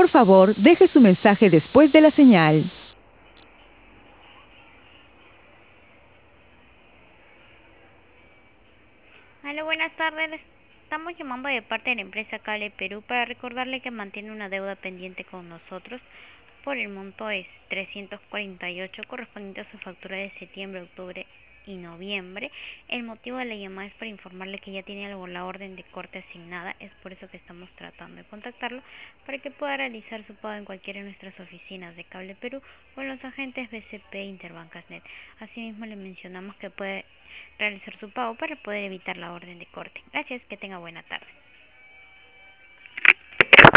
favor, deje su mensaje después de la señal. Hola, buenas tardes. Estamos llamando de parte de la empresa Cable Perú para recordarle que mantiene una deuda pendiente con nosotros por el monto es 348 correspondiente a su factura de septiembre, octubre y noviembre. El motivo de la llamada es para informarle que ya tiene la orden de corte asignada. Es por eso que estamos tratando de contactarlo para que pueda realizar su pago en cualquiera de nuestras oficinas de Cable Perú o en los agentes BCP Interbancasnet. Asimismo, le mencionamos que puede realizar su pago para poder evitar la orden de corte. Gracias, que tenga buena tarde.